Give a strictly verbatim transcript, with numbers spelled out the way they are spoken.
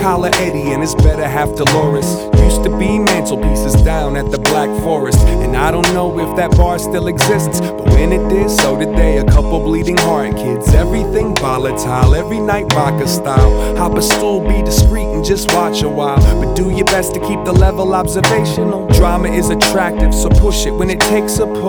Holla Eddie and his better half Dolores. Used to be mantelpieces down at the Black Forest, and I don't know if that bar still exists, but when it did, so did they. A couple bleeding heart kids, everything volatile, every night vodka style. Hop a stool, be discreet and just watch a while, but do your best to keep the level observational. Drama is attractive, so push it when it takes a pull.